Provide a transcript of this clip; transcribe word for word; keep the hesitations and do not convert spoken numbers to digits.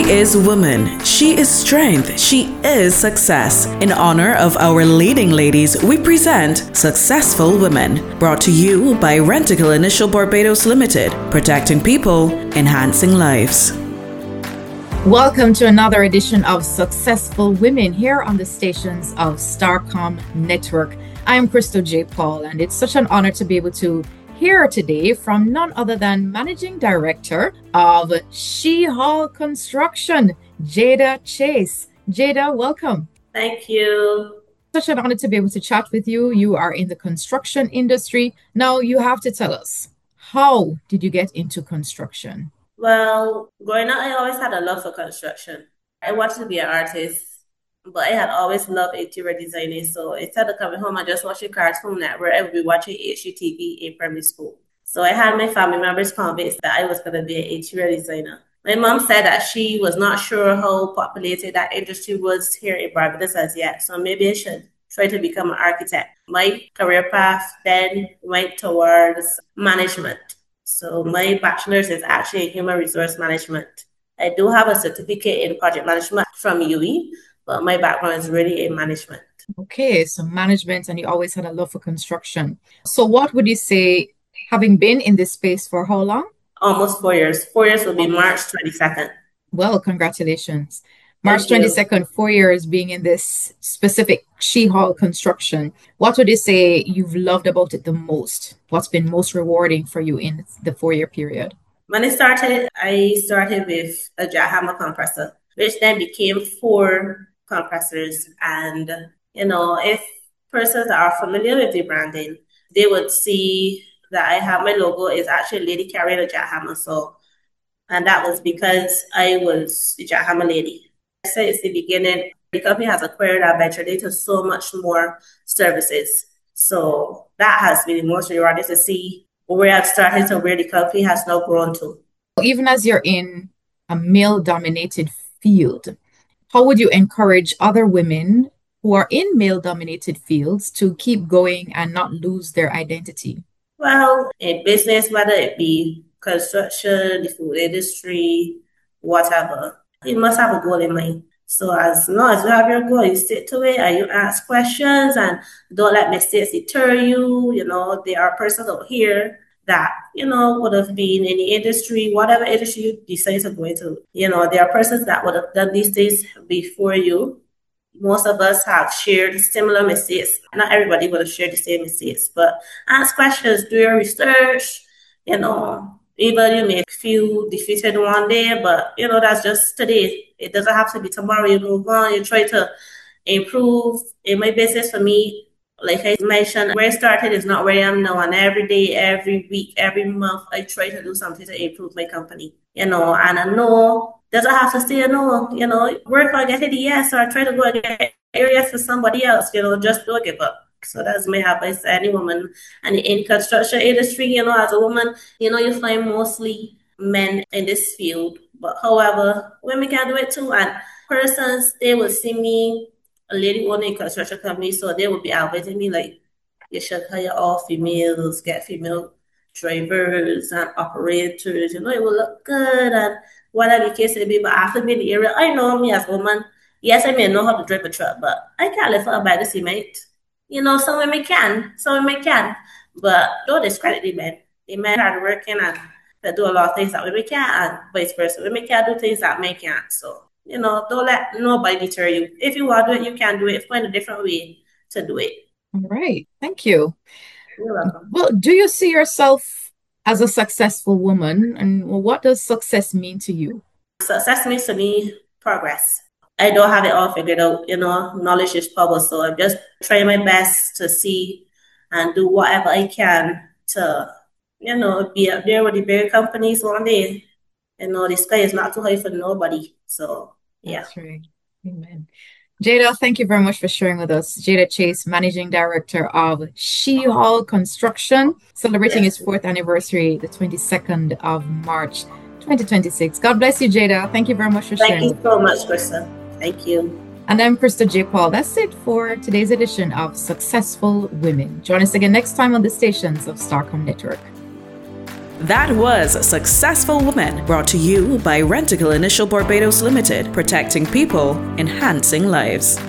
is woman. She is strength. She is success. In honor of our leading ladies, we present Successful Women, brought to you by Rentokil Initial Barbados Limited, protecting people, enhancing lives. Welcome to another edition of Successful Women here on the stations of Starcom Network. I am Crystal J. Paul, and it's such an honor to be able to hear today from none other than Managing Director of She-Hall Construction, Jada Chase. Jada, welcome. Thank you. Such an honor to be able to chat with you. You are in the construction industry. Now you have to tell us, how did you get into construction? Well, growing up, I always had a love for construction. I wanted to be an artist, but I had always loved interior designing. So instead of coming home and just watching Cartoon Network, I would be watching H G T V in primary school. So I had my family members convinced that I was going to be an interior designer. My mom said that she was not sure how populated that industry was here in Barbados as yet. So maybe I should try to become an architect. My career path then went towards management. So my bachelor's is actually in human resource management. I do have a certificate in project management from U E, but my background is really in management. Okay, so management, and you always had a love for construction. So what would you say, having been in this space for how long? Almost four years. Four years will be March twenty-second. Well, congratulations. March twenty-second, four years being in this specific She-Hall construction. What would you say you've loved about it the most? What's been most rewarding for you in the four-year period? When I started, I started with a jackhammer compressor, which then became four compressors. And, you know, if persons are familiar with the branding, they would see that I have my logo is actually a lady carrying a jackhammer. So, and that was because I was the jackhammer lady. Since the beginning, the company has acquired our venture into so much more services. So that has been the most rewarding to see where I've started to where the company has now grown to. Even as you're in a male-dominated field, how would you encourage other women who are in male-dominated fields to keep going and not lose their identity? Well, in business, whether it be construction, the food industry, whatever, you must have a goal in mind. So as long as you have your goal, you stick to it and you ask questions and don't let mistakes deter you. You know, there are persons out here that, you know, would have been in the industry, whatever industry you decide to go into. You know, there are persons that would have done these things before you. Most of us have shared similar mistakes. Not everybody would have shared the same mistakes, but ask questions, do your research, you know. Even you may feel defeated one day, but, you know, that's just today. It doesn't have to be tomorrow. You move on, you try to improve. In my business, for me, like I mentioned, where I started is not where I am now. And every day, every week, every month, I try to do something to improve my company, you know. And I know doesn't have to stay a no, you know, work on getting the yes, or try to go and get a yes for somebody else, you know, just don't give up. So that's my advice to any woman. And in construction industry, you know, as a woman, you know, you find mostly men in this field. But however, women can do it too. And persons, they will see me, a lady owning a construction company, so they will be advising me like, you should hire all females, get female drivers and operators, you know, it will look good and whatever the case may be. But after being in the area, I know me as a woman, yes, I may know how to drive a truck, but I can't lift up a bag of cement. You know, some women can, some women can, but don't discredit the men. The men are working and they do a lot of things that women can't, and vice versa. Women can't do things that men can't. So, you know, don't let nobody deter you. If you want to do it, you can do it. Find a different way to do it. All right. Thank you. You're welcome. Well, do you see yourself as a successful woman? And what does success mean to you? Success means to me progress. I don't have it all figured out, you know, knowledge is power. So I'm just trying my best to see and do whatever I can to, you know, be up there with the bigger companies one day. You know, the sky is not too high for nobody. So, yeah. That's right. Amen. Jada, thank you very much for sharing with us. Jada Chase, Managing Director of She-Hall Construction, celebrating yes. its fourth anniversary, the twenty-second of March, twenty twenty-six. God bless you, Jada. Thank you very much for sharing. Thank you so much, Krista. Thank you. And I'm Krista J. Paul. That's it for today's edition of Successful Women. Join us again next time on the stations of Starcom Network. That was Successful Women, brought to you by Rentokil Initial Barbados Limited, protecting people, enhancing lives.